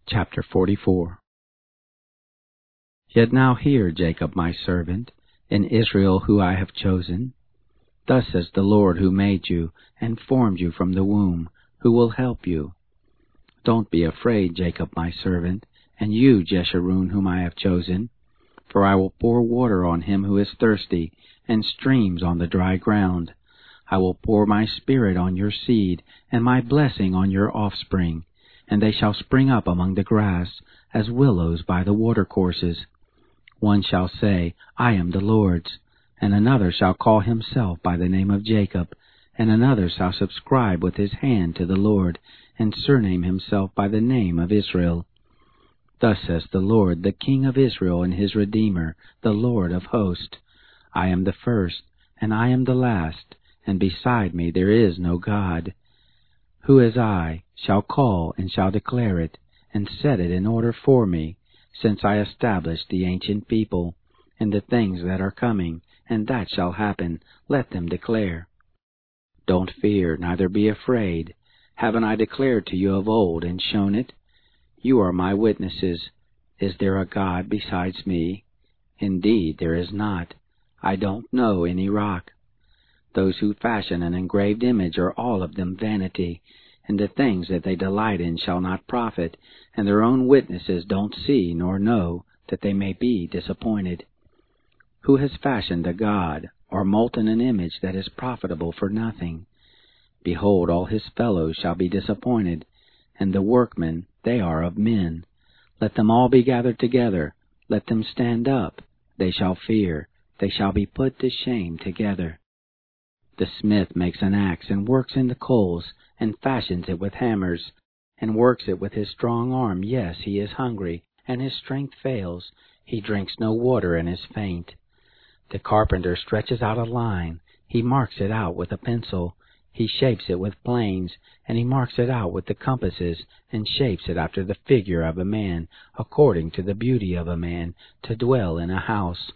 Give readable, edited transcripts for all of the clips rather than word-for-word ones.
Chapter 44. Yet now hear, Jacob my servant, and Israel who I have chosen. Thus says the Lord who made you and formed you from the womb, who will help you. Don't be afraid, Jacob my servant, and you, Jeshurun, whom I have chosen. For I will pour water on him who is thirsty, and streams on the dry ground. I will pour my spirit on your seed, and my blessing on your offspring, and they shall spring up among the grass, as willows by the watercourses. One shall say, I am the Lord's, and another shall call himself by the name of Jacob, and another shall subscribe with his hand to the Lord, and surname himself by the name of Israel. Thus says the Lord, the King of Israel and his Redeemer, the Lord of hosts. I am the first, and I am the last, and beside me there is no God. Who as I shall call and shall declare it, and set it in order for me, since I established the ancient people, and the things that are coming, and that shall happen, let them declare. Don't fear, neither be afraid. Haven't I declared to you of old, and shown it? You are my witnesses. Is there a God besides me? Indeed, there is not. I don't know any rock. Those who fashion an engraved image are all of them vanity, and the things that they delight in shall not profit, and their own witnesses don't see nor know, that they may be disappointed. Who has fashioned a god, or molten an image that is profitable for nothing? Behold, all his fellows shall be disappointed, and the workmen, they are of men. Let them all be gathered together, let them stand up, they shall fear, they shall be put to shame together. The smith makes an axe, and works in the coals, and fashions it with hammers, and works it with his strong arm. Yes, he is hungry, and his strength fails. He drinks no water, and is faint. The carpenter stretches out a line. He marks it out with a pencil. He shapes it with planes, and he marks it out with the compasses, and shapes it after the figure of a man, according to the beauty of a man, to dwell in a house.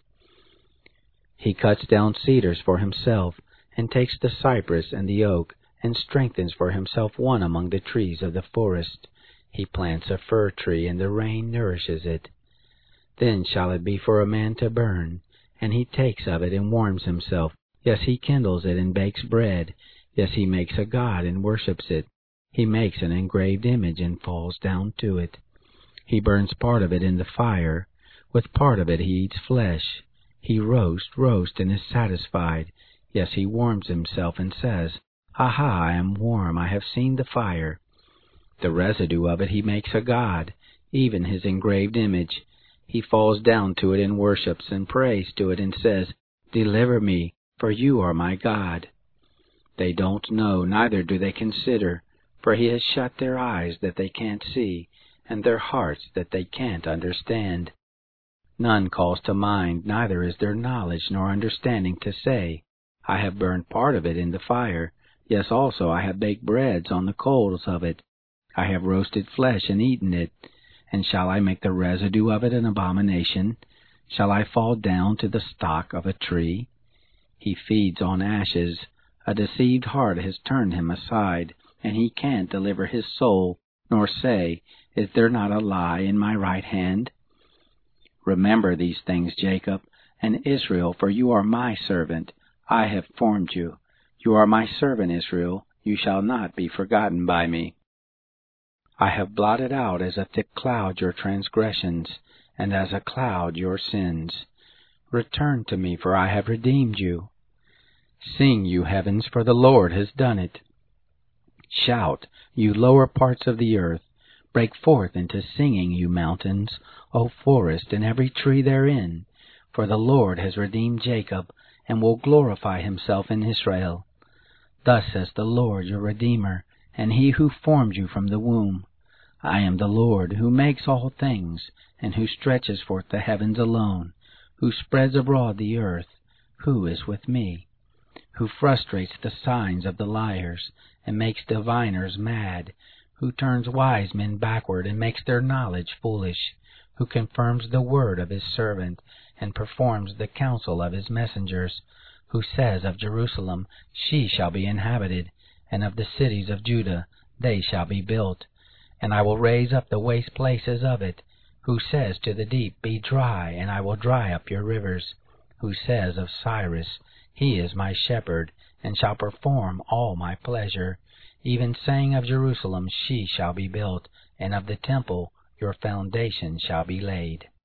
He cuts down cedars for himself, and takes the cypress and the oak, and strengthens for himself one among the trees of the forest. He plants a fir tree, and the rain nourishes it. Then shall it be for a man to burn, and he takes of it and warms himself. Yes, he kindles it and bakes bread. Yes, he makes a god and worships it. He makes an engraved image and falls down to it. He burns part of it in the fire. With part of it he eats flesh. He roasts, and is satisfied. Yes, he warms himself and says, Aha, I am warm, I have seen the fire. The residue of it he makes a god, even his engraved image. He falls down to it and worships, and prays to it, and says, Deliver me, for you are my God. They don't know, neither do they consider, for he has shut their eyes that they can't see, and their hearts that they can't understand. None calls to mind, neither is there knowledge nor understanding to say, I have burned part of it in the fire. Yes, also I have baked breads on the coals of it. I have roasted flesh and eaten it. And shall I make the residue of it an abomination? Shall I fall down to the stock of a tree? He feeds on ashes. A deceived heart has turned him aside, and he can't deliver his soul, nor say, Is there not a lie in my right hand? Remember these things, Jacob, and Israel, for you are my servant. I have formed you. You are my servant, Israel. You shall not be forgotten by me. I have blotted out as a thick cloud your transgressions, and as a cloud your sins. Return to me, for I have redeemed you. Sing, you heavens, for the Lord has done it. Shout, you lower parts of the earth. Break forth into singing, you mountains, O forest, and every tree therein. For the Lord has redeemed Jacob, and will glorify himself in Israel. Thus says the Lord your Redeemer, and he who formed you from the womb. I am the Lord, who makes all things, and who stretches forth the heavens alone, who spreads abroad the earth. Who is with me? Who frustrates the signs of the liars, and makes diviners mad, who turns wise men backward, and makes their knowledge foolish, who confirms the word of his servant, and performs the counsel of his messengers, who says of Jerusalem, She shall be inhabited, and of the cities of Judah, they shall be built. And I will raise up the waste places of it, who says to the deep, Be dry, and I will dry up your rivers, who says of Cyrus, He is my shepherd, and shall perform all my pleasure, even saying of Jerusalem, She shall be built, and of the temple your foundation shall be laid.